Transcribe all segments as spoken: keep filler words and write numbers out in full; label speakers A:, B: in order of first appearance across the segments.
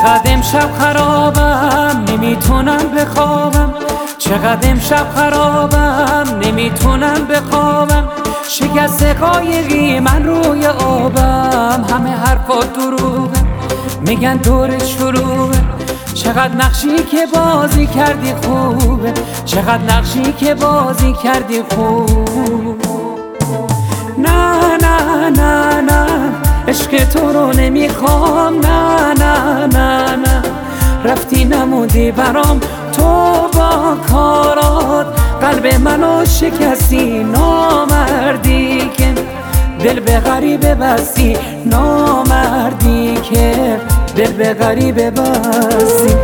A: چقدر امشب خرابم نمیتونم بخوابم، چقدر امشب خرابم نمیتونم بخوابم. شکست قایقی من روی آبم، همه حرفات دروغه میگن دور شروعه. چقدر نقشی که بازی کردی خوبه، چقدر نقشی که بازی کردی خوب. نه نه نه نه عشق تو رو نمیخوام، نه نه نه نه رفتی نمودی برام تو با کارات. قلب منو شکستی نامردی که دل به غریبه بستی، نامردی که دل به غریبه بستی.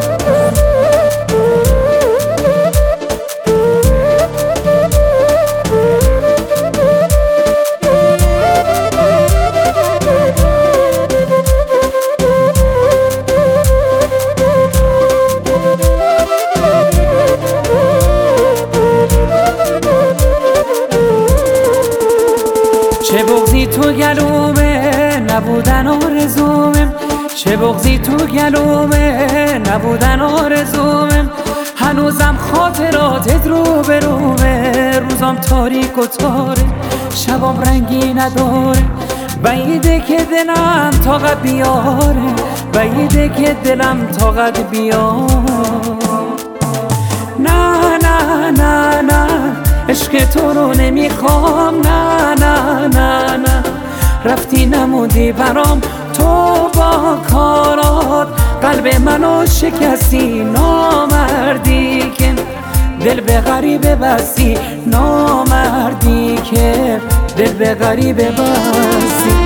A: چه بغضی تو گلومه نبودن آرزومم، چه بغضی تو گلومه نبودن آرزومم. هنوزم خاطراتت رو به رومه، روزام تاریک و تاره شبام رنگی نداره. بعیده که دلم طاقت بیاره، بعیده که دلم طاقت بیاره. نه نه نه نه عشق تو رو نمیخوام، نه نه نه نه رفتی نمودی برام تو با کارات. قلب منو شکستی نامردی که دل به غریبه بستی، نامردی که دل به غریبه بستی.